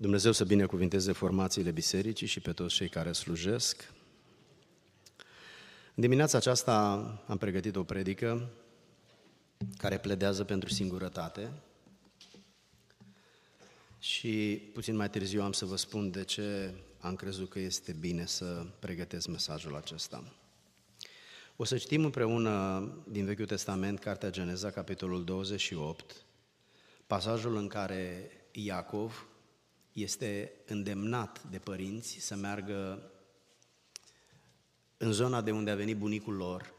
Dumnezeu să binecuvinteze formațiile bisericii și pe toți cei care slujesc. În dimineața aceasta am pregătit o predică care pledează pentru singurătate și puțin mai târziu am să vă spun de ce am crezut că este bine să pregătesc mesajul acesta. O să citim împreună din Vechiul Testament, Cartea Geneza, capitolul 28, pasajul în care Iacov este îndemnat de părinți să meargă în zona de unde a venit bunicul lor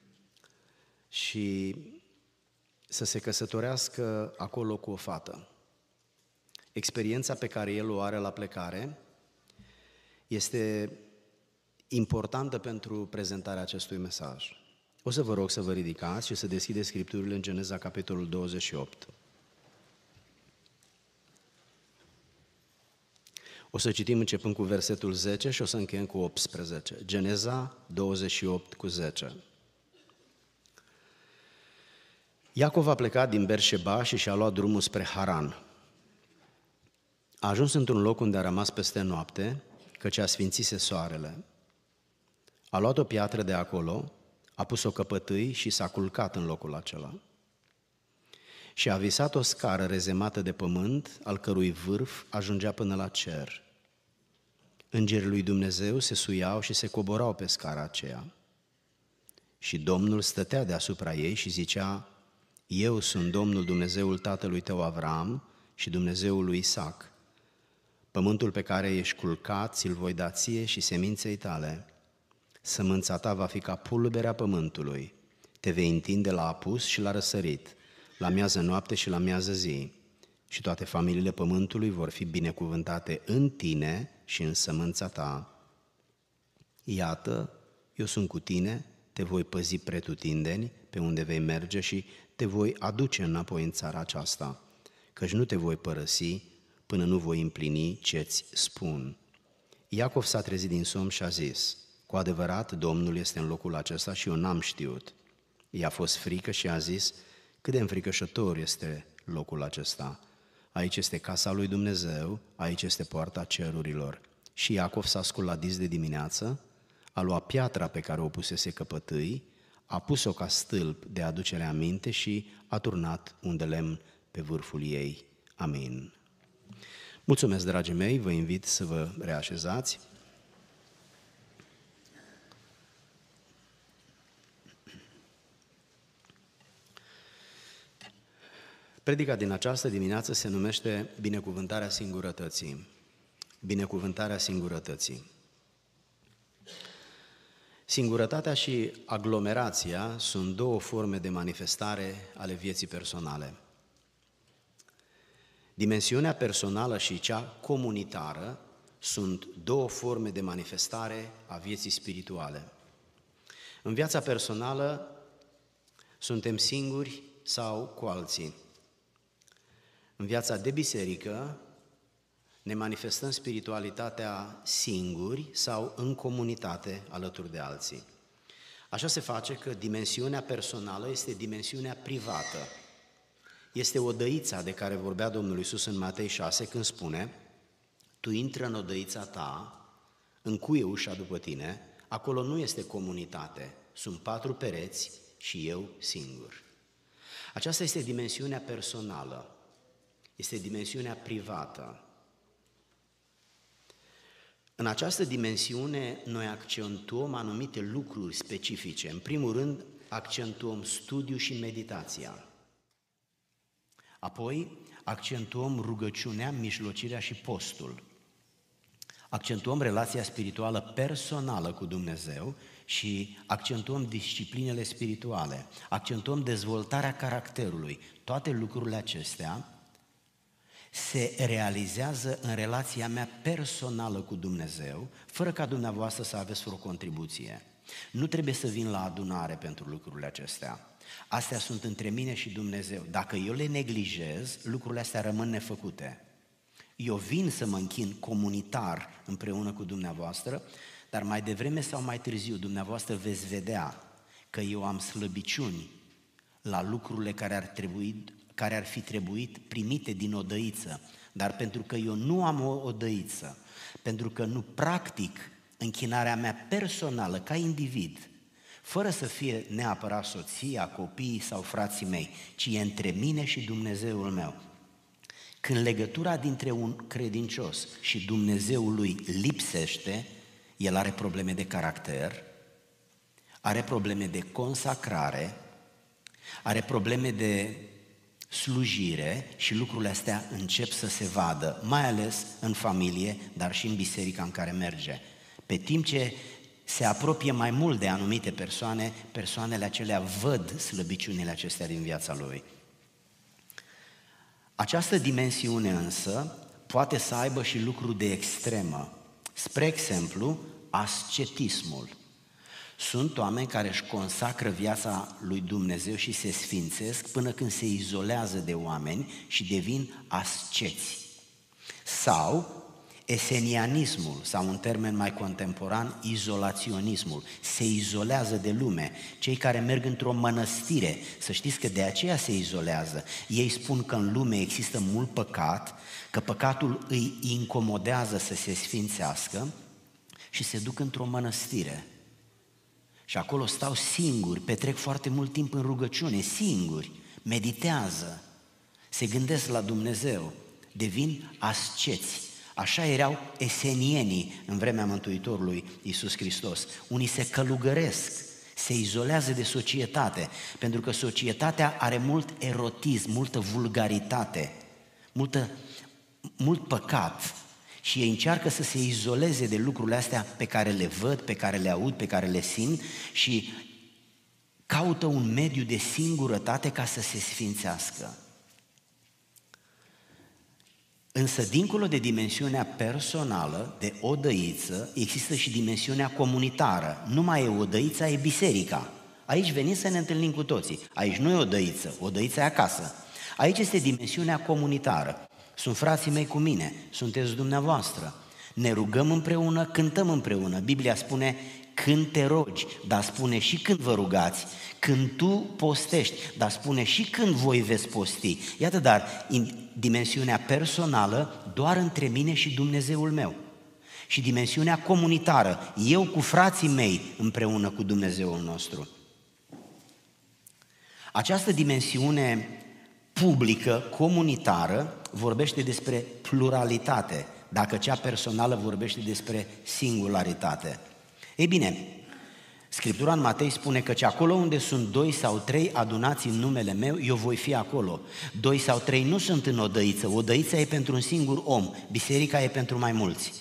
și să se căsătorească acolo cu o fată. Experiența pe care el o are la plecare este importantă pentru prezentarea acestui mesaj. O să vă rog să vă ridicați și să deschideți Scripturile în Geneza, capitolul 28. O să citim începând cu versetul 10 și o să încheiem cu 18. Geneza 28 cu 10. Iacov a plecat din Berșeba și și-a luat drumul spre Haran. A ajuns într-un loc unde a rămas peste noapte, căci a sfințise soarele. A luat o piatră de acolo, a pus-o căpătâi și s-a culcat în locul acela. Și a visat o scară rezemată de pământ, al cărui vârf ajungea până la cer. Îngerii lui Dumnezeu se suiau și se coborau pe scara aceea. Și Domnul stătea deasupra ei și zicea: Eu sunt Domnul Dumnezeul tatălui tău Avram și Dumnezeul lui Isaac. Pământul pe care ești culcat ți-l voi da ție și seminței tale. Sămânța ta va fi ca pulberea pământului. Te vei întinde la apus și la răsărit, la miază noapte și la miază zi. Și toate familiile pământului vor fi binecuvântate în tine și în sămânța ta. Iată, eu sunt cu tine, te voi păzi pretutindeni pe unde vei merge și te voi aduce înapoi în țara aceasta, căci nu te voi părăsi până nu voi împlini ce-ți spun. Iacov s-a trezit din somn și a zis: Cu adevărat, Domnul este în locul acesta și eu n-am știut. I-a fost frică și a zis: Cât de înfricoșător este locul acesta! Aici este casa lui Dumnezeu, aici este poarta cerurilor. Și Iacov s-a sculat dis de dimineață, a luat piatra pe care o pusese căpătâi, a pus-o ca stâlp de aducere aminte și a turnat un de lemn pe vârful ei. Amin. Mulțumesc, dragii mei, vă invit să vă reașezați. Predica din această dimineață se numește Binecuvântarea singurătății. Binecuvântarea singurătății. Singurătatea și aglomerația sunt două forme de manifestare ale vieții personale. Dimensiunea personală și cea comunitară sunt două forme de manifestare a vieții spirituale. În viața personală suntem singuri sau cu alții. În viața de biserică ne manifestăm spiritualitatea singuri sau în comunitate alături de alții. Așa se face că dimensiunea personală este dimensiunea privată. Este odăița de care vorbea Domnul Iisus în Matei 6 când spune: Tu intră în odăița ta, încuie ușa după tine, acolo nu este comunitate, sunt 4 pereți și eu singur. Aceasta este dimensiunea personală. Este dimensiunea privată. În această dimensiune noi accentuăm anumite lucruri specifice. În primul rând, accentuăm studiu și meditația. Apoi, accentuăm rugăciunea, mijlocirea și postul. Accentuăm relația spirituală personală cu Dumnezeu și accentuăm disciplinele spirituale. Accentuăm dezvoltarea caracterului. Toate lucrurile acestea se realizează în relația mea personală cu Dumnezeu, fără ca dumneavoastră să aveți vreo contribuție. Nu trebuie să vin la adunare pentru lucrurile acestea. Astea sunt între mine și Dumnezeu. Dacă eu le neglijez, lucrurile astea rămân nefăcute. Eu vin să mă închin comunitar împreună cu dumneavoastră, dar mai devreme sau mai târziu dumneavoastră veți vedea că eu am slăbiciuni la lucrurile care ar fi trebuit primite din odăiță, dar pentru că eu nu am o odăiță, pentru că nu practic închinarea mea personală ca individ, fără să fie neapărat soția, copiii sau frații mei, ci e între mine și Dumnezeul meu. Când legătura dintre un credincios și Dumnezeul lui lipsește, el are probleme de caracter, are probleme de consacrare, are probleme de slujire și lucrurile astea încep să se vadă, mai ales în familie, dar și în biserica în care merge. Pe timp ce se apropie mai mult de anumite persoane, persoanele acelea văd slăbiciunile acestea din viața lui. Această dimensiune însă poate să aibă și lucruri de extremă. Spre exemplu, ascetismul. Sunt oameni care își consacră viața lui Dumnezeu și se sfințesc până când se izolează de oameni și devin asceți. Sau esenianismul, sau în termen mai contemporan, izolaționismul. Se izolează de lume. Cei care merg într-o mănăstire, să știți că de aceea se izolează. Ei spun că în lume există mult păcat, că păcatul îi incomodează să se sfințească și se duc într-o mănăstire. Și acolo stau singuri, petrec foarte mult timp în rugăciune, singuri, meditează, se gândesc la Dumnezeu, devin asceți. Așa erau esenienii în vremea Mântuitorului Iisus Hristos. Unii se călugăresc, se izolează de societate, pentru că societatea are mult erotism, multă vulgaritate, mult păcat. Și ei încearcă să se izoleze de lucrurile astea pe care le văd, pe care le aud, pe care le simt și caută un mediu de singurătate ca să se sfințească. Însă, dincolo de dimensiunea personală, de odăiță, există și dimensiunea comunitară. Nu mai e odăița, e biserica. Aici venim să ne întâlnim cu toții. Aici nu e odăiță, odăița e acasă. Aici este dimensiunea comunitară. Sunt frații mei cu mine, sunteți dumneavoastră. Ne rugăm împreună, cântăm împreună. Biblia spune când te rogi, dar spune și când vă rugați. Când tu postești, dar spune și când voi veți posti. Iată, dar în dimensiunea personală, doar între mine și Dumnezeul meu. Și dimensiunea comunitară, eu cu frații mei împreună cu Dumnezeul nostru. Această dimensiune publică, comunitară, vorbește despre pluralitate, dacă cea personală vorbește despre singularitate. Ei bine, Scriptura în Matei spune că acolo unde sunt 2 sau 3 adunați în numele meu, eu voi fi acolo. 2 sau 3 nu sunt în odăiță, odăița e pentru un singur om, biserica e pentru mai mulți.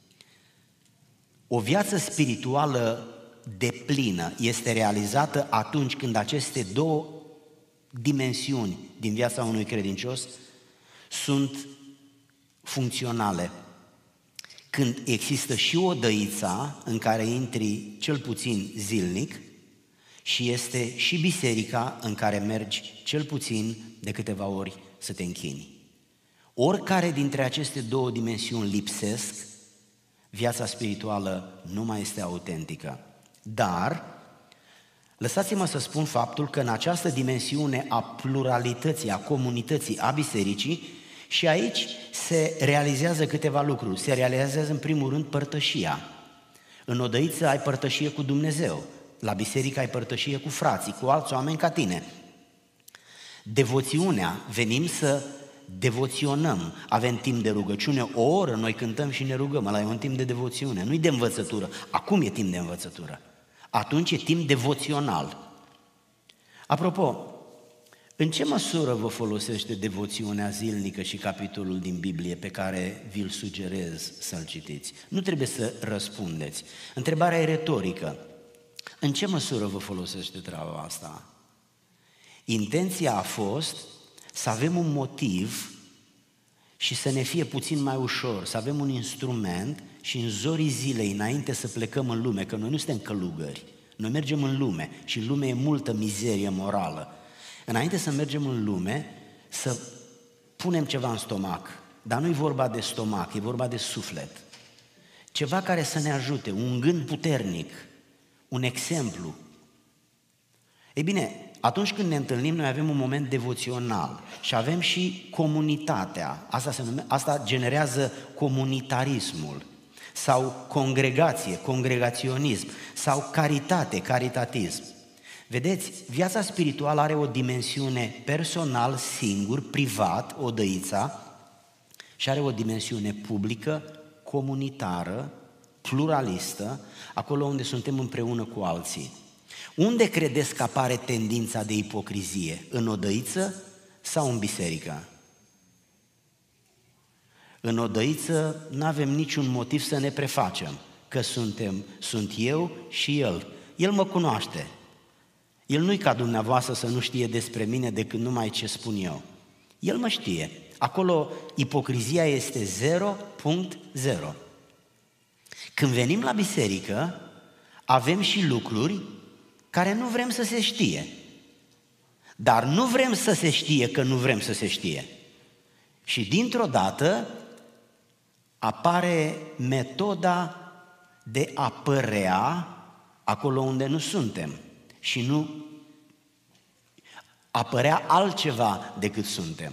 O viață spirituală deplină este realizată atunci când aceste două dimensiuni din viața unui credincios sunt funcționale. Când există și odăița în care intri cel puțin zilnic și este și biserica în care mergi cel puțin de câteva ori să te închini. Oricare dintre aceste două dimensiuni lipsesc, viața spirituală nu mai este autentică. Dar lăsați-mă să spun faptul că în această dimensiune a pluralității, a comunității, a bisericii, și aici se realizează câteva lucruri. Se realizează în primul rând părtășia. În odăiță ai părtășie cu Dumnezeu, la biserică ai părtășie cu frații, cu alți oameni ca tine. Devoțiunea, venim să devoționăm, avem timp de rugăciune, o oră noi cântăm și ne rugăm, ăla e un timp de devoțiune, nu-i de învățătură, acum e timp de învățătură, atunci e timp devoțional. Apropo, în ce măsură vă folosește devoțiunea zilnică și capitolul din Biblie pe care vi-l sugerez să-l citiți? Nu trebuie să răspundeți. Întrebarea e retorică. În ce măsură vă folosește treaba asta? Intenția a fost să avem un motiv și să ne fie puțin mai ușor, să avem un instrument și în zorii zilei, înainte să plecăm în lume, că noi nu suntem călugări, noi mergem în lume și în lume e multă mizerie morală. Înainte să mergem în lume, să punem ceva în stomac, dar nu e vorba de stomac, e vorba de suflet. Ceva care să ne ajute, un gând puternic, un exemplu. Ei bine, atunci când ne întâlnim, noi avem un moment devoțional și avem și comunitatea. Asta generează comunitarismul sau congregație, congregaționism sau caritate, caritatism. Vedeți, viața spirituală are o dimensiune personal, singur, privat, odăița, și are o dimensiune publică, comunitară, pluralistă, acolo unde suntem împreună cu alții. Unde credeți că apare tendința de ipocrizie? În odăiță sau în biserică? În odăiță nu avem niciun motiv să ne prefacem că sunt eu și el. El mă cunoaște. El nu-i ca dumneavoastră să nu știe despre mine decât numai ce spun eu. El mă știe. Acolo ipocrizia este 0.0. Când venim la biserică, avem și lucruri care nu vrem să se știe. Dar nu vrem să se știe că nu vrem să se știe. Și dintr-o dată apare metoda de a părea acolo unde nu suntem și nu a părea altceva decât suntem.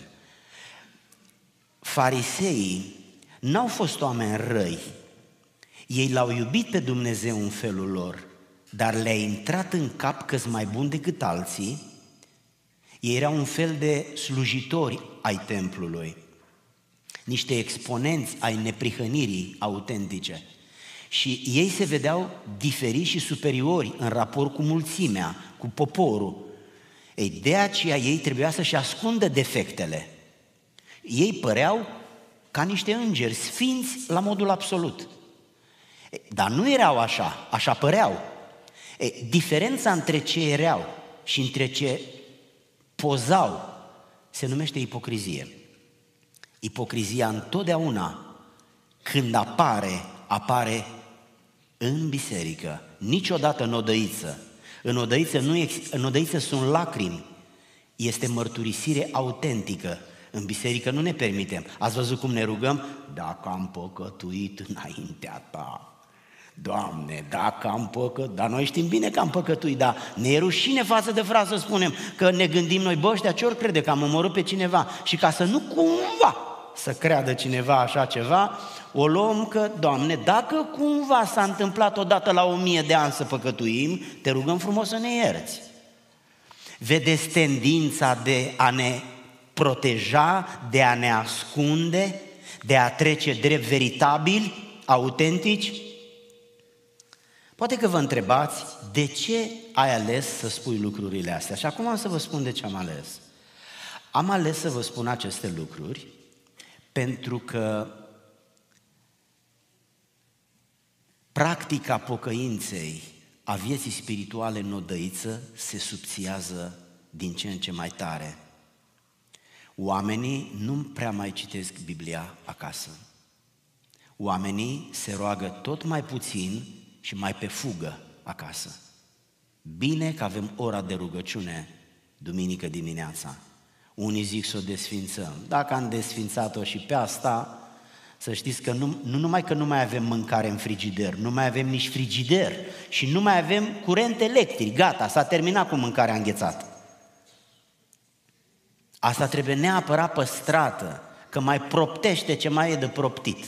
Fariseii n-au fost oameni răi, ei l-au iubit pe Dumnezeu în felul lor, dar le-a intrat în cap că-s mai buni decât alții. Ei erau un fel de slujitori ai templului, niște exponenți ai neprihănirii autentice. Și ei se vedeau diferiți și superiori în raport cu mulțimea, cu poporul. Ei, de aceea ei trebuia să-și ascundă defectele. Ei păreau ca niște îngeri, sfinți la modul absolut. Dar nu erau așa, așa păreau. Diferența între ce erau și între ce pozau se numește ipocrizie. Ipocrizia întotdeauna, când apare în biserică, niciodată în odăiță. În odăiță sunt lacrimi, este mărturisire autentică. În biserică nu ne permitem. Ați văzut cum ne rugăm? Dacă am păcătuit înaintea ta, Doamne, dacă am păcătuit, dar noi știm bine că am păcătuit, dar ne e rușine față de frate să spunem că ne gândim noi, bă, ăștia ce ori crede că am omorât pe cineva, și ca să nu cumva să creadă cineva așa ceva, o luăm că, Doamne, dacă cumva s-a întâmplat odată la 1000 de ani să păcătuim, te rugăm frumos să ne ierți. Vedeți tendința de a ne proteja, de a ne ascunde, de a trece drept veritabili, autentici? Poate că vă întrebați, de ce ai ales să spui lucrurile astea? Și acum am să vă spun de ce am ales. Am ales să vă spun aceste lucruri pentru că practica pocăinței, a vieții spirituale în odăiță se subțiază din ce în ce mai tare. Oamenii nu prea mai citesc Biblia acasă. Oamenii se roagă tot mai puțin și mai pe fugă acasă. Bine că avem ora de rugăciune duminică dimineața. Unii zic să o desfințăm. Dacă am desfințat-o și pe asta, să știți că nu numai că nu mai avem mâncare în frigider, nu mai avem nici frigider și nu mai avem curent electric. Gata, s-a terminat cu mâncarea înghețată. Asta trebuie neapărat păstrată, că mai proptește ce mai e de proptit.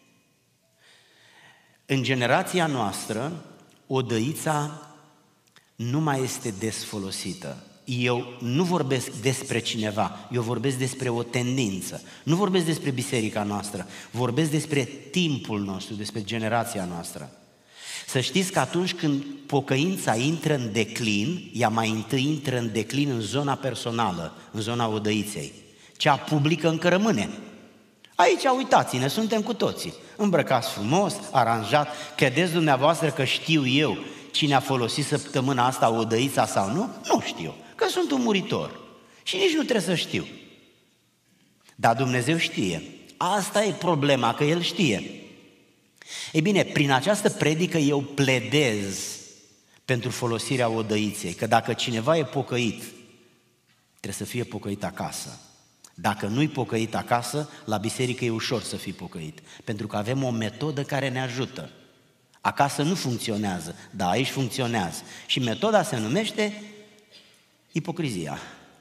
În generația noastră, odăița nu mai este des folosită. Eu nu vorbesc despre cineva, eu vorbesc despre o tendință. Nu vorbesc despre biserica noastră, vorbesc despre timpul nostru, despre generația noastră. Să știți că atunci când pocăința intră în declin, ea mai întâi intră în declin în zona personală, în zona odăiței. Cea publică încă rămâne. Aici, uitați-ne, suntem cu toții, îmbrăcați frumos, aranjat. Credeți dumneavoastră că știu eu cine a folosit săptămâna asta odăița sau nu? Nu știu, că sunt un muritor și nici nu trebuie să știu. Dar Dumnezeu știe. Asta e problema, că El știe. Ei bine, prin această predică eu pledez pentru folosirea odăiței, că dacă cineva e pocăit, trebuie să fie pocăit acasă. Dacă nu-i pocăit acasă, la biserică e ușor să fii pocăit, pentru că avem o metodă care ne ajută. Acasă nu funcționează, dar aici funcționează. Și metoda se numește Ipocrizia.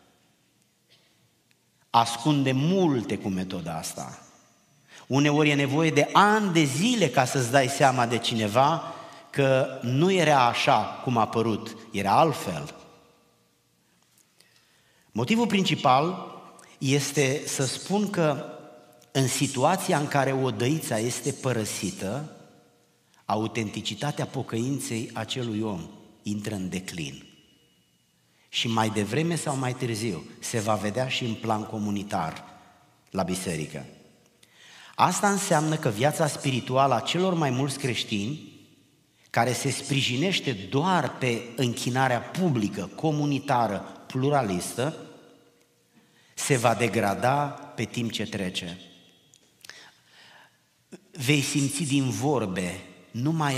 Ascunde multe cu metoda asta. Uneori e nevoie de ani de zile ca să-ți dai seama de cineva că nu era așa cum a părut, era altfel. Motivul principal este să spun că în situația în care odăița este părăsită, autenticitatea pocăinței acelui om intră în declin. Și mai devreme sau mai târziu se va vedea și în plan comunitar la biserică. Asta înseamnă că viața spirituală a celor mai mulți creștini, care se sprijinește doar pe închinarea publică, comunitară, pluralistă, se va degrada pe timp ce trece. Vei simți din vorbe, nu mai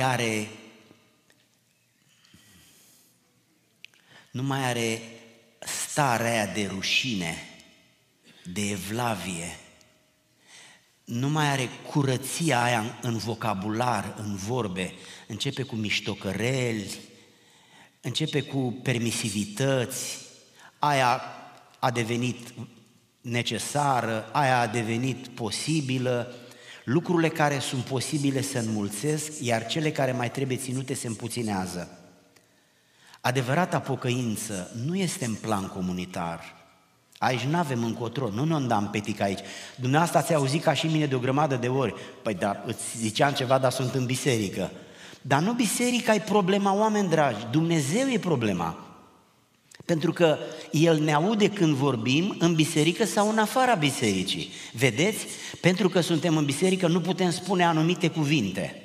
are starea aia de rușine, de evlavie, nu mai are curăția aia în vocabular, în vorbe, începe cu miștocăreli, începe cu permisivități, aia a devenit necesară, aia a devenit posibilă, lucrurile care sunt posibile se înmulțesc, iar cele care mai trebuie ținute se împuținează. Adevărata pocăință nu este în plan comunitar. Aici nu avem încotro, nu ne îndam petic aici. Dumneavoastră ați auzit ca și mine de o grămadă de ori. Păi da, îți ziceam ceva, dar sunt în biserică. Dar nu biserica e problema, oameni dragi, Dumnezeu e problema. Pentru că El ne aude când vorbim în biserică sau în afara bisericii. Vedeți? Pentru că suntem în biserică nu putem spune anumite cuvinte.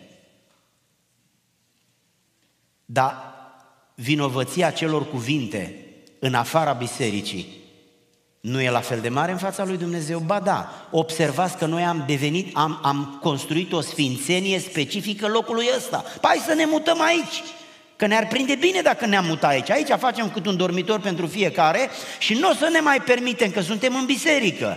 Dar vinovăția celor cuvinte în afara bisericii nu e la fel de mare în fața lui Dumnezeu? Ba da, observați că noi am construit o sfințenie specifică locului ăsta. Păi hai să ne mutăm aici, că ne-ar prinde bine dacă ne-am mutat aici. Aici facem cât un dormitor pentru fiecare și nu o să ne mai permitem că suntem în biserică.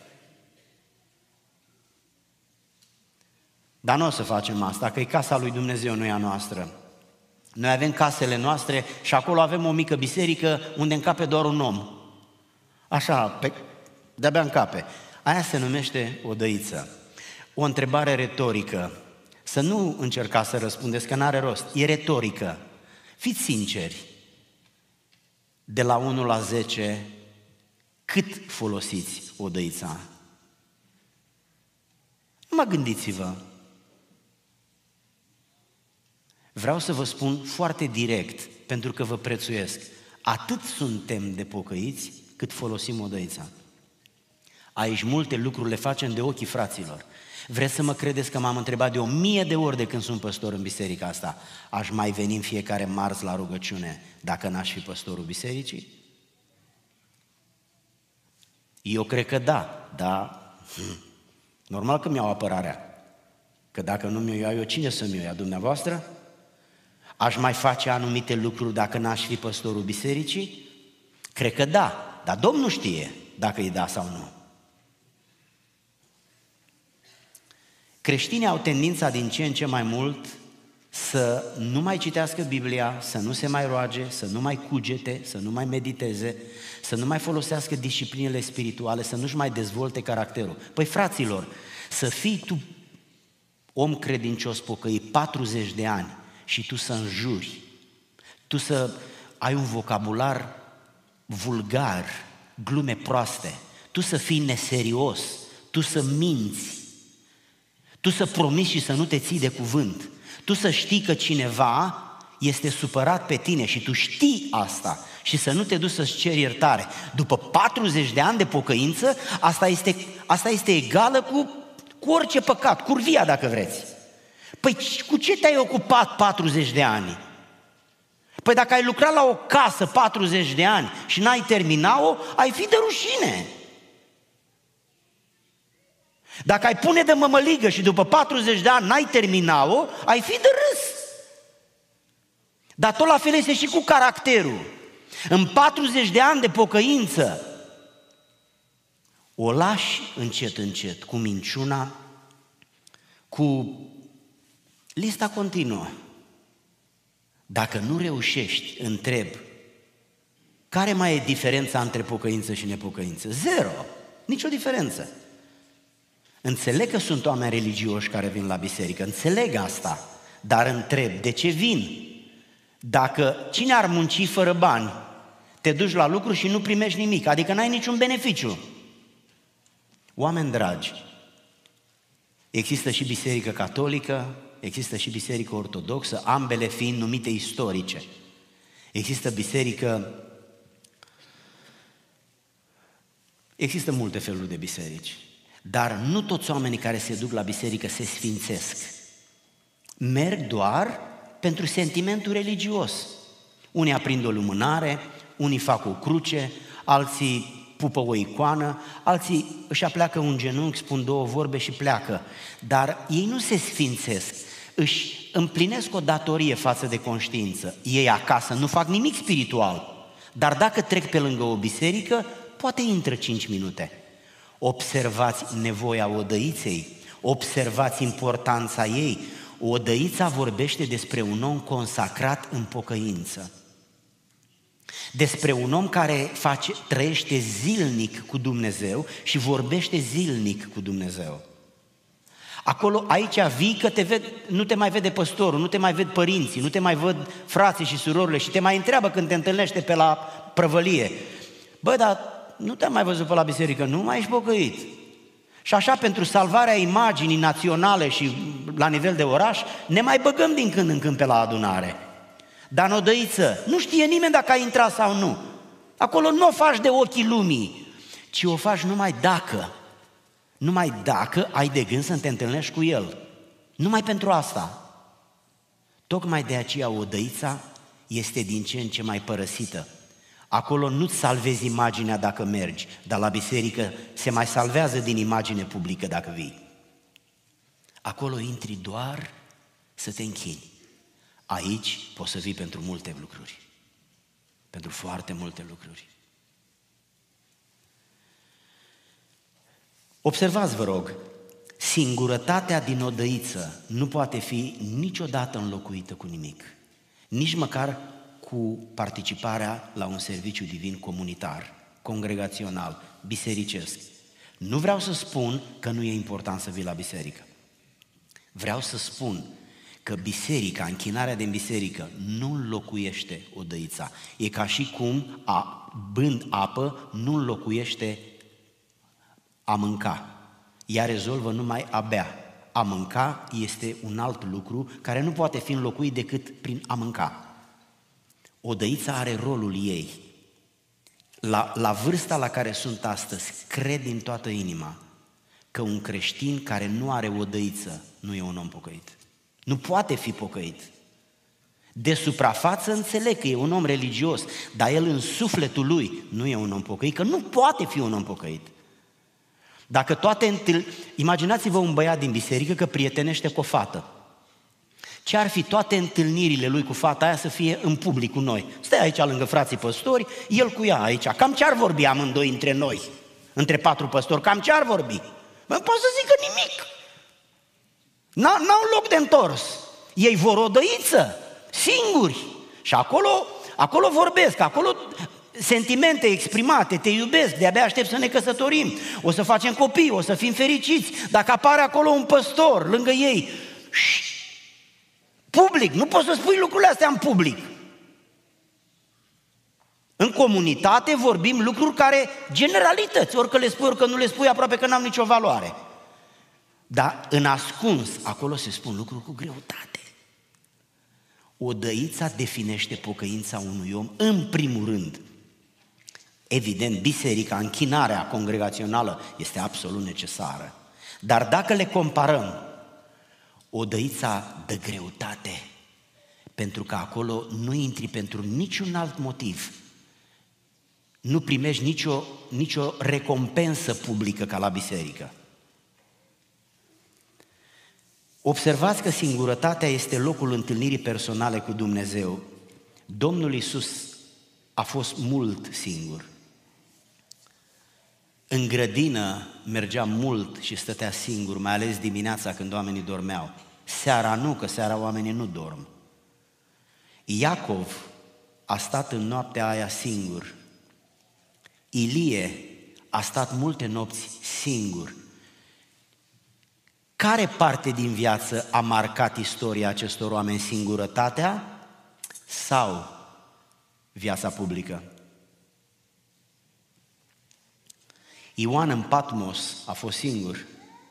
Dar nu o să facem asta, că e casa lui Dumnezeu, nu e a noastră. Noi avem casele noastre și acolo avem o mică biserică unde încape doar un om. Așa, de-abia încape. Aia se numește odăiță. O întrebare retorică. Să nu încercați să răspundeți, că n-are rost. E retorică. Fiți sinceri. De la 1 la 10, cât folosiți odăița? Numai gândiți-vă. Vreau să vă spun foarte direct, pentru că vă prețuiesc. Atât suntem de pocăiți cât folosim odăița. Aici multe lucruri le facem de ochii fraților. Vreți să mă credeți că m-am întrebat de 1000 de ori de când sunt păstor în biserica asta, aș mai veni în fiecare marți la rugăciune dacă n-aș fi păstorul bisericii? Eu cred că da, dar normal că mi-au apărarea. Că dacă nu mi-o iau eu, cine să mi-o ia? Dumneavoastră? Aș mai face anumite lucruri dacă n-aș fi păstorul bisericii? Cred că da, dar Domnul știe dacă e da sau nu. Creștinii au tendința din ce în ce mai mult să nu mai citească Biblia, să nu se mai roage, să nu mai cugete, să nu mai mediteze, să nu mai folosească disciplinele spirituale, să nu-și mai dezvolte caracterul. Păi fraților, să fii tu om credincios pocăit 40 de ani și tu să înjuri, tu să ai un vocabular vulgar, glume proaste, tu să fii neserios, tu să minți, tu să promiți și să nu te ții de cuvânt, tu să știi că cineva este supărat pe tine și tu știi asta și să nu te duci să-ți ceri iertare. După 40 de ani de pocăință, asta este egală cu orice păcat, curvia dacă vreți. Păi cu ce te-ai ocupat 40 de ani? Păi dacă ai lucrat la o casă 40 de ani și n-ai terminat-o, ai fi de rușine. Dacă ai pune de mămăligă și după 40 de ani n-ai terminat-o, ai fi de râs. Dar tot la fel este și cu caracterul. În 40 de ani de pocăință, o lași încet, încet, cu minciuna, cu lista continuă. Dacă nu reușești, întreb, Care mai e diferența între pocăință și nepocăință? Zero. Nicio diferență. Înțeleg că sunt oameni religioși care vin la biserică, înțeleg asta, dar întreb, de ce vin? Dacă cine ar munci fără bani, te duci la lucru și nu primești nimic, adică n-ai niciun beneficiu. Oameni dragi, există și biserică catolică, există și biserică ortodoxă, ambele fiind numite istorice. Există multe feluri de biserici, dar nu toți oamenii care se duc la biserică se sfințesc. Merg doar pentru sentimentul religios. Unii aprind o lumânare, unii fac o cruce, alții pupă o icoană, alții își apleacă un genunchi, spun două vorbe și pleacă. Dar ei nu se sfințesc, își împlinesc o datorie față de conștiință. Ei acasă nu fac nimic spiritual, dar dacă trec pe lângă o biserică, poate intră 5 minute. Observați nevoia odăiței, observați importanța ei. Odăița vorbește despre un om consacrat în pocăință, despre un om care trăiește zilnic cu Dumnezeu și vorbește zilnic cu Dumnezeu. Aici vii că nu te mai vede păstorul, nu te mai ved părinții, nu te mai văd frații și surorile și te mai întreabă când te întâlnește pe la prăvălie: bă, dar nu te-am mai văzut pe la biserică, nu mai ești pocăit. Și așa, pentru salvarea imaginii naționale și la nivel de oraș, ne mai băgăm din când în când pe la adunare. Dar în odăiță nu știe nimeni dacă ai intrat sau nu. Acolo nu o faci de ochii lumii, ci o faci numai dacă ai de gând să te întâlnești cu El. Numai pentru asta. Tocmai de aceea odăița este din ce în ce mai părăsită. Acolo nu-ți salvezi imaginea dacă mergi, dar la biserică se mai salvează din imagine publică dacă vii. Acolo intri doar să te închini. Aici poți să vii pentru multe lucruri, pentru foarte multe lucruri. Observați, vă rog, singurătatea din odăiță nu poate fi niciodată înlocuită cu nimic, nici măcar cu participarea la un serviciu divin comunitar, congregațional, bisericesc. Nu vreau să spun că nu e important să vii la biserică. Vreau să spun că biserica, închinarea din biserică, nu înlocuiește odăița. E ca și cum, bând apă, nu înlocuiește a mânca. Ea rezolvă numai a bea. A mânca este un alt lucru care nu poate fi înlocuit decât prin a mânca. Odăița are rolul ei. La vârsta la care sunt astăzi, cred din toată inima că un creștin care nu are odăiță nu e un om pocăit. Nu poate fi pocăit. De suprafață înțeleg că e un om religios, dar el în sufletul lui nu e un om pocăit, că nu poate fi un om pocăit. Dacă imaginați-vă un băiat din biserică că prietenește cu o fată. Ce ar fi toate întâlnirile lui cu fata aia să fie în public cu noi? Stai aici lângă frații păstori, el cu ea aici. Cam ce ar vorbi amândoi între noi? Între 4 păstori, cam ce ar vorbi? Bă, pot să zică nimic. N-au loc de întors. Ei vor o odăiță, singuri. Și acolo vorbesc, acolo sentimente exprimate, te iubesc, de-abia aștept să ne căsătorim, o să facem copii, o să fim fericiți. Dacă apare acolo un păstor lângă ei, public, nu poți să spui lucrurile astea în public. În comunitate vorbim lucruri care, generalități, orică le spui, orică nu le spui, aproape că n-am nicio valoare. Dar în ascuns, acolo se spun lucruri cu greutate. Odăița definește pocăința unui om, în primul rând. Evident, biserica, închinarea congregațională este absolut necesară. Dar dacă le comparăm, odăița dă greutate, pentru că acolo nu intri pentru niciun alt motiv. Nu primești nicio recompensă publică ca la biserică. Observați că singurătatea este locul întâlnirii personale cu Dumnezeu. Domnul Iisus a fost mult singur. În grădină mergea mult și stătea singur, mai ales dimineața când oamenii dormeau. Seara nu, că seara oamenii nu dorm. Iacov a stat în noaptea aia singur Ilie a stat multe nopți singur. Care parte din viață a marcat istoria acestor oameni? Singurătatea sau viața publică? Ioan în Patmos a fost singur.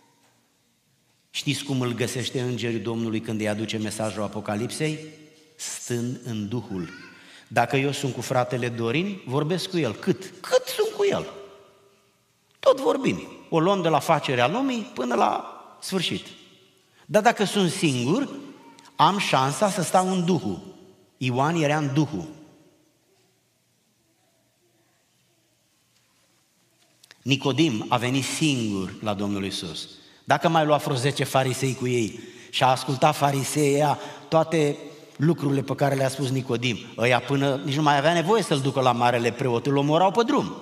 Știți cum îl găsește îngerul Domnului când îi aduce mesajul Apocalipsei? Stând în Duhul. Dacă eu sunt cu fratele Dorin, vorbesc cu el. Cât sunt cu el? Tot vorbim. O luăm de la facerea lumii până la sfârșit. Dar dacă sunt singur, am șansa să stau în Duhul. Ioan era în Duhul. Nicodim a venit singur la Domnul Iisus. Dacă mai lua vreo 10 farisei cu ei și a ascultat fariseia toate lucrurile pe care le-a spus Nicodim, ăia până nici nu mai avea nevoie să-l ducă la marele preot, îl omorau pe drum.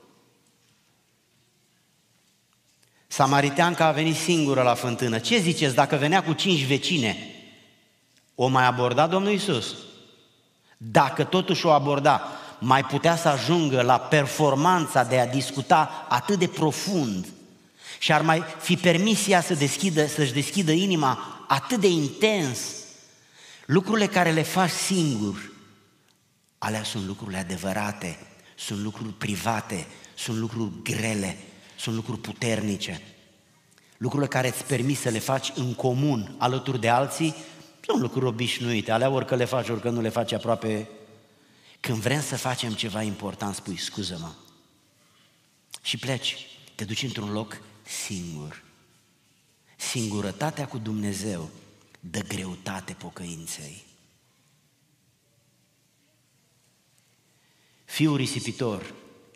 Samariteanca a venit singură la fântână. Ce ziceți dacă venea cu 5 vecine? O mai aborda Domnul Iisus? Dacă totuși o aborda, mai putea să ajungă la performanța de a discuta atât de profund și ar mai fi permis ea să-și deschidă inima atât de intens. Lucrurile care le faci singur, alea sunt lucrurile adevărate, sunt lucruri private, sunt lucruri grele, sunt lucruri puternice. Lucrurile care îți permis să le faci în comun, alături de alții, sunt lucruri obișnuite, alea orică le faci, orică nu le faci aproape. Când vrem să facem ceva important, spui, scuză-mă, și pleci, te duci într-un loc singur. Singurătatea cu Dumnezeu dă greutate pocăinței. Fiul risipitor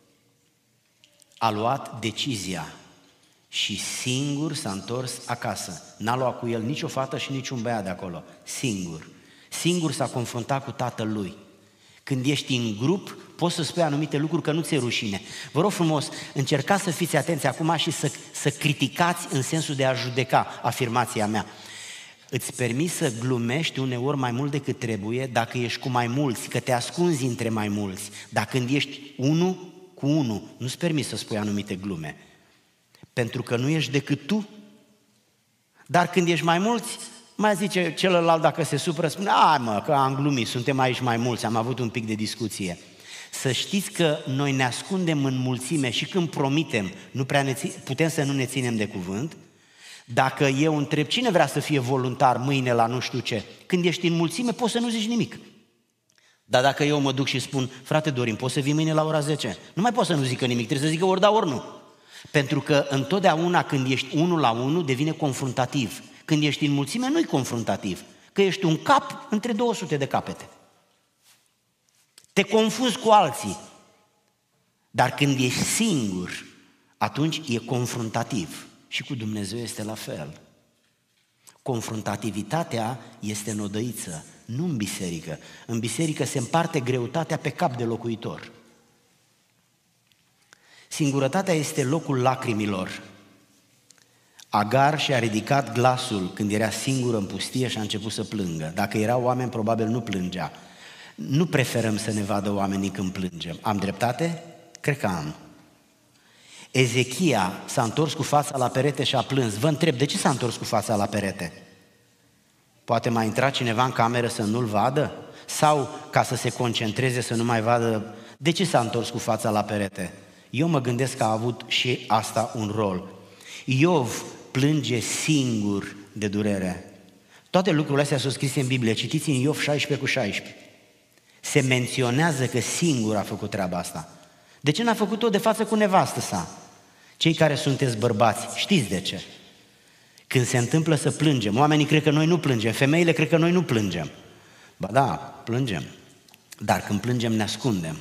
a luat decizia și singur s-a întors acasă. N-a luat cu el nicio fată și niciun băiat de acolo. Singur. Singur s-a confruntat cu tatăl lui. Când ești în grup, poți să spui anumite lucruri că nu ți-e rușine. Vă rog frumos, încercați să fiți atenți acum și să criticați în sensul de a judeca afirmația mea. Îți permiți să glumești uneori mai mult decât trebuie dacă ești cu mai mulți, că te ascunzi între mai mulți. Dar când ești unul cu unul, nu-ți permiți să spui anumite glume, pentru că nu ești decât tu. Dar când ești mai mulți, mai zice celălalt, dacă se supără, spune, ai mă, că am glumit, suntem aici mai mulți, am avut un pic de discuție. Să știți că noi ne ascundem în mulțime și când promitem, putem să nu ne ținem de cuvânt. Dacă eu întreb cine vrea să fie voluntar mâine la nu știu ce, când ești în mulțime poți să nu zici nimic. Dar dacă eu mă duc și spun, frate Dorin, poți să vii mâine la ora 10? Nu mai poți să nu zică nimic, trebuie să zică ori da, ori nu. Pentru că întotdeauna când ești 1 la 1 devine confruntativ. Când ești în mulțime nu-i confruntativ, că ești un cap între 200 de capete. Te confunzi cu alții. Dar când ești singur, atunci e confruntativ. Și cu Dumnezeu este la fel. Confruntativitatea este în odăiță, nu în biserică. În biserică se împarte greutatea pe cap de locuitor. Singurătatea este locul lacrimilor. Agar și-a ridicat glasul când era singură în pustie și a început să plângă. Dacă erau oameni, probabil nu plângea. Nu preferăm să ne vadă oamenii când plângem. Am dreptate? Cred că am. Ezechia s-a întors cu fața la perete și a plâns. Vă întreb, de ce s-a întors cu fața la perete? Poate mai intra cineva în cameră să nu-l vadă? Sau ca să se concentreze să nu mai vadă? De ce s-a întors cu fața la perete? Eu mă gândesc că a avut și asta un rol. Iov plânge singur de durere. Toate lucrurile astea sunt scrise în Biblie. Citiți în Iov 16:16. Se menționează că singur a făcut treaba asta. De ce n-a făcut-o de față cu nevastă sa? Cei care sunteți bărbați, știți de ce? Când se întâmplă să plângem, oamenii cred că noi nu plângem, femeile cred că noi nu plângem. Ba da, plângem, dar când plângem ne ascundem.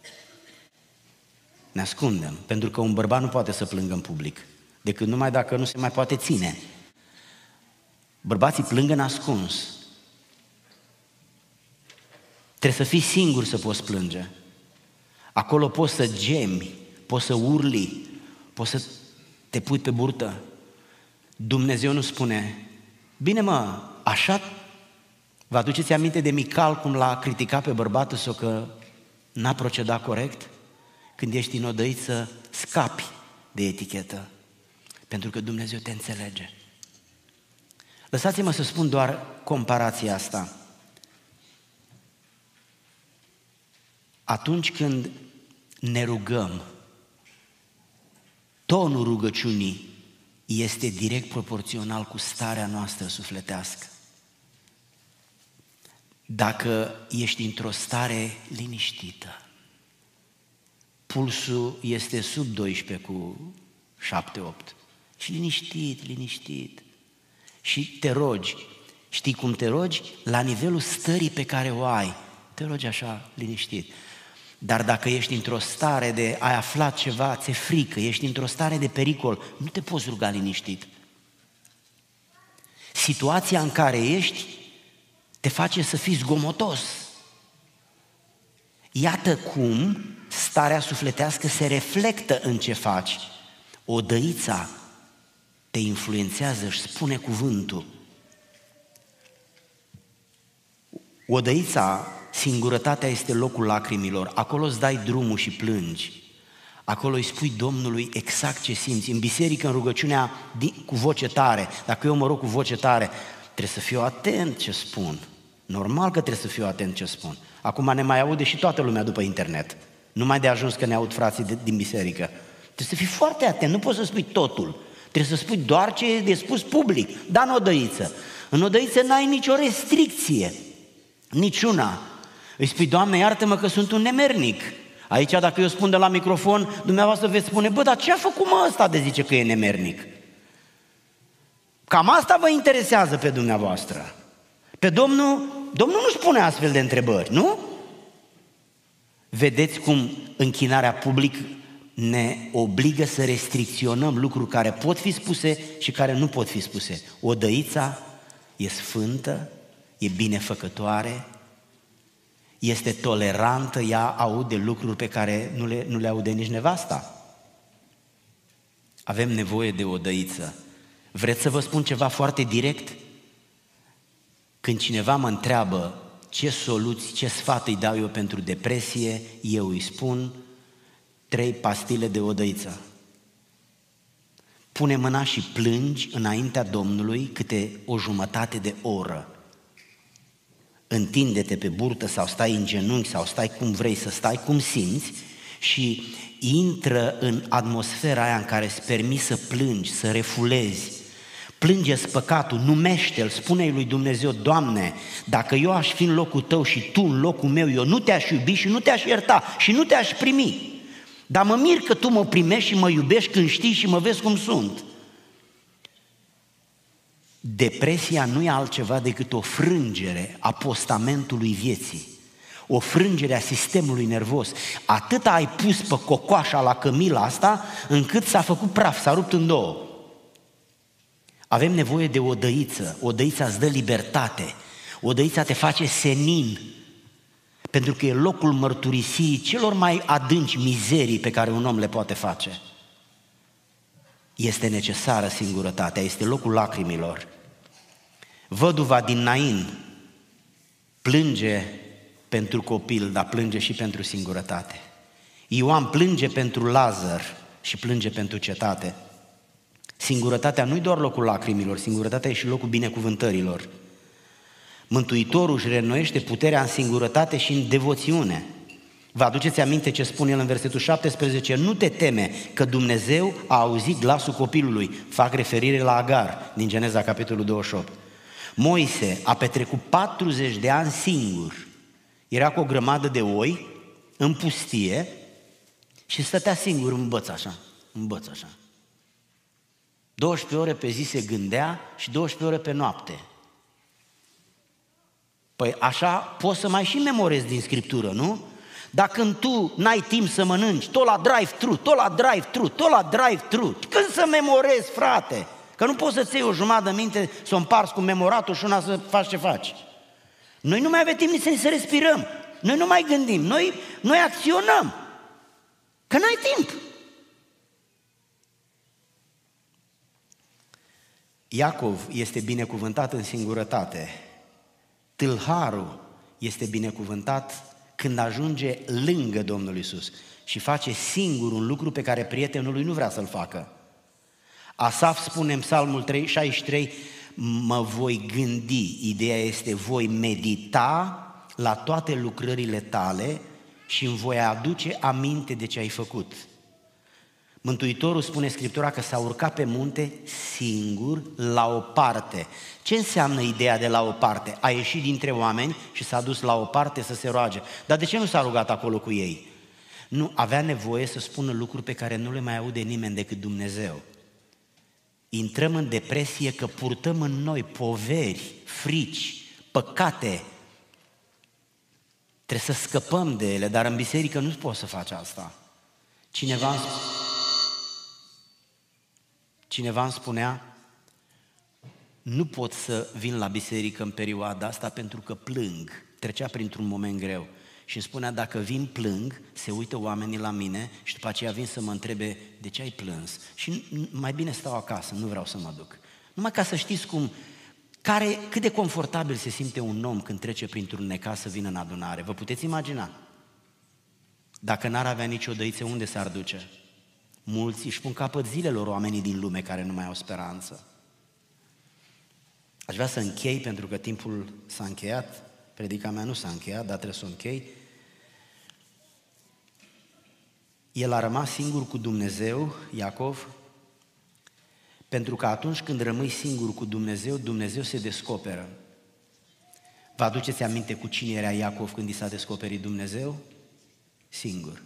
Ne ascundem, pentru că un bărbat nu poate să plângă în public, decât numai dacă nu se mai poate ține. Bărbații plâng în ascuns. Trebuie să fii singur să poți plânge. Acolo poți să gemi, poți să urli, poți să te pui pe burtă. Dumnezeu nu spune, bine mă, așa? Vă aduceți aminte de Mical cum l-a criticat pe bărbatul său că n-a procedat corect? Când ești în odăiță, scapi de etichetă, pentru că Dumnezeu te înțelege. Lăsați-mă să spun doar comparația asta. Atunci când ne rugăm, tonul rugăciunii este direct proporțional cu starea noastră sufletească. Dacă ești într-o stare liniștită, pulsul este sub 12 cu 7-8 și liniștit, și te rogi, știi cum te rogi? La nivelul stării pe care o ai, te rogi așa liniștit. Dar dacă ești într-o stare de ai aflat ceva, ți-e frică, ești într-o stare de pericol, nu te poți ruga liniștit. Situația în care ești te face să fii zgomotos. Iată cum starea sufletească se reflectă în ce faci. Odăița te influențează, își spune cuvântul. Odăița, singurătatea este locul lacrimilor, acolo îți dai drumul și plângi. Acolo îi spui Domnului exact ce simți. În biserică, în rugăciunea cu voce tare, dacă eu mă rog cu voce tare, trebuie să fiu atent ce spun. Normal că trebuie să fiu atent ce spun. Acum ne mai aude și toată lumea după internet. Nu mai de ajuns că ne aud frații din biserică. Trebuie să fii foarte atent, nu poți să spui totul. Trebuie să spui doar ce e de spus public. Dar în odăiță. În odăiță n-ai nicio restricție. Niciuna. Îi spui, Doamne, iartă-mă că sunt un nemernic. Aici, dacă eu spun de la microfon, dumneavoastră veți spune, bă, dar ce a făcut mă ăsta de zice că e nemernic? Cam asta vă interesează pe dumneavoastră. Pe Domnul nu spune astfel de întrebări, nu? Vedeți cum închinarea public ne obligă să restricționăm lucruri care pot fi spuse și care nu pot fi spuse. Odăița e sfântă, e binefăcătoare, este tolerantă, ea aude lucruri pe care nu le aude nici nevasta. Avem nevoie de odăiță. Vreți să vă spun ceva foarte direct? Când cineva mă întreabă ce soluții, ce sfat îi dau eu pentru depresie, eu îi spun 3 pastile de odăiță. Pune mâna și plângi înaintea Domnului câte o jumătate de oră. Întinde-te pe burtă sau stai în genunchi sau stai cum vrei să stai, cum simți, și intră în atmosfera aia în care îți permiți să plângi, să refulezi. Plânge-ți păcatul, numește-l, spune-i lui Dumnezeu, Doamne, dacă eu aș fi în locul Tău și Tu în locul meu, eu nu te-aș iubi și nu te-aș ierta și nu te-aș primi. Dar mă mir că Tu mă primești și mă iubești când știi și mă vezi cum sunt. Depresia nu e altceva decât o frângere a postamentului vieții, o frângere a sistemului nervos. Atât ai pus pe cocoașa la cămila asta, încât s-a făcut praf, s-a rupt în două. Avem nevoie de odăiță, odăița îți dă libertate, odăița te face senin, pentru că e locul mărturisirii celor mai adânci mizerii pe care un om le poate face. Este necesară singurătatea, este locul lacrimilor. Văduva din Nain plânge pentru copil, dar plânge și pentru singurătate. Ioan plânge pentru Lazar și plânge pentru cetate. Singurătatea nu-i doar locul lacrimilor, singurătatea e și locul binecuvântărilor. Mântuitorul își reînnoiește puterea în singurătate și în devoțiune. Vă aduceți aminte ce spune el în versetul 17? Nu te teme că Dumnezeu a auzit glasul copilului. Fac referire la Agar din Geneza capitolul 28. Moise a petrecut 40 de ani singur. Era cu o grămadă de oi în pustie și stătea singur în băț așa. 12 ore pe zi se gândea și 12 ore pe noapte. Păi așa poți să mai și memorezi din Scriptură, nu? Dar când tu n-ai timp să mănânci, tot la drive-thru, când să memorezi, frate? Că nu poți să-ți iei o jumătate de minte, să o împarți cu memoratul și una să faci ce faci. Noi nu mai avem timp nici să respirăm, noi nu mai gândim, noi acționăm, că n-ai timp. Iacov este binecuvântat în singurătate. Tâlharul este binecuvântat când ajunge lângă Domnul Iisus. și face singur un lucru pe care prietenul lui nu vrea să-l facă. Asaf spune în Psalmul 63, mă voi gândi, ideea este voi medita la toate lucrările tale și îmi voi aduce aminte de ce ai făcut. Mântuitorul spune Scriptura că s-a urcat pe munte singur, la o parte. Ce înseamnă ideea de la o parte? A ieșit dintre oameni și s-a dus la o parte să se roage. Dar de ce nu s-a rugat acolo cu ei? Nu, avea nevoie să spună lucruri pe care nu le mai aude nimeni decât Dumnezeu. Intrăm în depresie că purtăm în noi poveri, frici, păcate. Trebuie să scăpăm de ele, dar în biserică nu poți să faci asta. Cineva îmi spunea, nu pot să vin la biserică în perioada asta pentru că plâng. Trecea printr-un moment greu și îmi spunea, dacă vin plâng, se uită oamenii la mine și după aceea vin să mă întrebe, de ce ai plâns? Și mai bine stau acasă, nu vreau să mă duc. Numai ca să știți cât de confortabil se simte un om când trece printr-un necaz să vină în adunare. Vă puteți imagina? Dacă n-ar avea nicio dăiță, unde s-ar duce? Mulți își pun capăt zilelor oamenii din lume care nu mai au speranță. Aș vrea să închei, pentru că timpul s-a încheiat, predica mea nu s-a încheiat, dar trebuie să o închei. El a rămas singur cu Dumnezeu, Iacov, pentru că atunci când rămâi singur cu Dumnezeu, Dumnezeu se descoperă. Vă aduceți aminte cu cine era Iacov când i s-a descoperit Dumnezeu? Singur.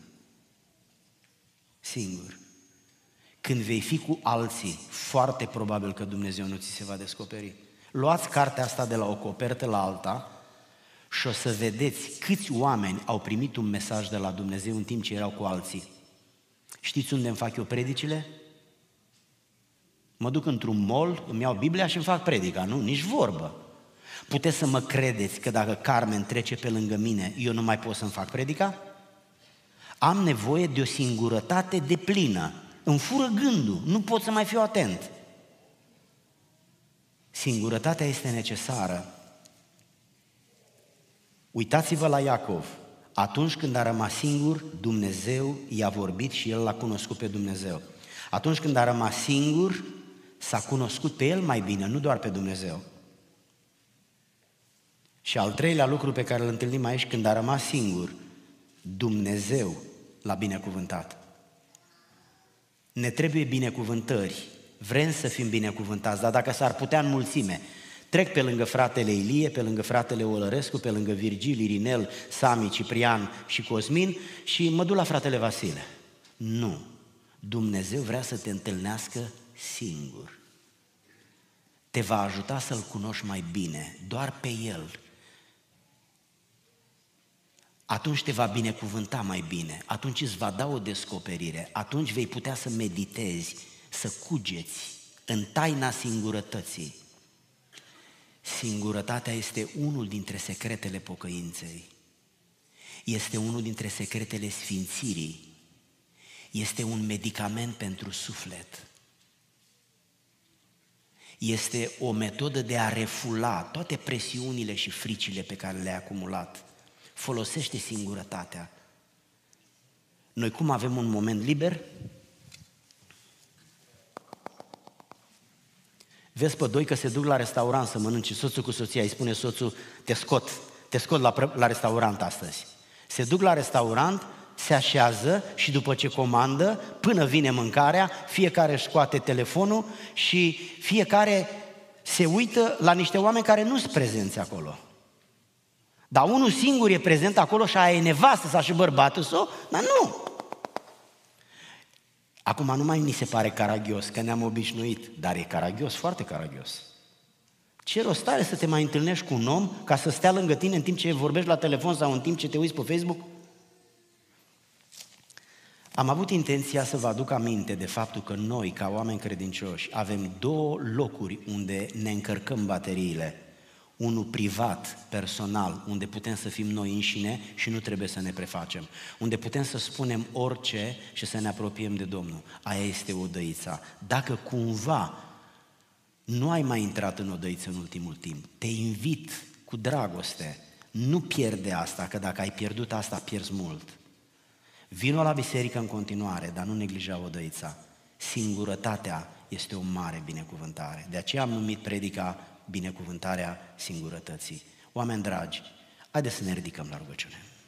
Singur. Când vei fi cu alții, foarte probabil că Dumnezeu nu ți se va descoperi. Luați cartea asta de la o copertă la alta și o să vedeți câți oameni au primit un mesaj de la Dumnezeu în timp ce erau cu alții. Știți unde îmi fac eu predicile? Mă duc într-un mall, îmi iau Biblia și îmi fac predica, nu? Nici vorbă. Puteți să mă credeți că dacă Carmen trece pe lângă mine, eu nu mai pot să-mi fac predica? Am nevoie de o singurătate deplină. Îmi fură gândul, nu pot să mai fiu atent. Singurătatea este necesară. Uitați-vă la Iacov. Atunci când a rămas singur, Dumnezeu i-a vorbit și el l-a cunoscut pe Dumnezeu. Atunci când a rămas singur, s-a cunoscut pe el mai bine, nu doar pe Dumnezeu. Și al treilea lucru pe care îl întâlnim aici, când a rămas singur, Dumnezeu l-a binecuvântat. Ne trebuie binecuvântări, vrem să fim binecuvântați, dar dacă s-ar putea în mulțime, trec pe lângă fratele Ilie, pe lângă fratele Olărescu, pe lângă Virgil, Irinel, Sami, Ciprian și Cosmin și mă duc la fratele Vasile. Nu, Dumnezeu vrea să te întâlnească singur. Te va ajuta să-L cunoști mai bine, doar pe El. Atunci te va binecuvânta mai bine, atunci îți va da o descoperire, atunci vei putea să meditezi, să cugeți în taina singurătății. Singurătatea este unul dintre secretele pocăinței, este unul dintre secretele sfințirii, este un medicament pentru suflet, este o metodă de a refula toate presiunile și fricile pe care le-ai acumulat. Folosește singurătatea. Noi cum avem un moment liber? Vezi pe doi că se duc la restaurant să mănânce, soțul cu soția, îi spune soțul, te scot la restaurant astăzi. Se duc la restaurant, se așează și după ce comandă, până vine mâncarea, fiecare își scoate telefonul și fiecare se uită la niște oameni care nu sunt prezenți acolo. Dar unul singur e prezent acolo și aia e nevastă sa și bărbatul său, dar nu. Acum nu mai mi se pare caragios, că ne-am obișnuit, dar e caragios, foarte caragios. Ce rost are să te mai întâlnești cu un om ca să stea lângă tine în timp ce vorbești la telefon sau în timp ce te uiți pe Facebook? Am avut intenția să vă aduc aminte de faptul că noi, ca oameni credincioși, avem două locuri unde ne încărcăm bateriile. Unul privat, personal, unde putem să fim noi înșine și nu trebuie să ne prefacem. Unde putem să spunem orice și să ne apropiem de Domnul. Aia este odăița. Dacă cumva nu ai mai intrat în odăiță în ultimul timp, te invit cu dragoste, nu pierde asta, că dacă ai pierdut asta, pierzi mult. Vino la biserică în continuare, dar nu neglija odăița. Singurătatea este o mare binecuvântare. De aceea am numit predica binecuvântarea singurătății. Oameni dragi, haideți să ne ridicăm la rugăciune.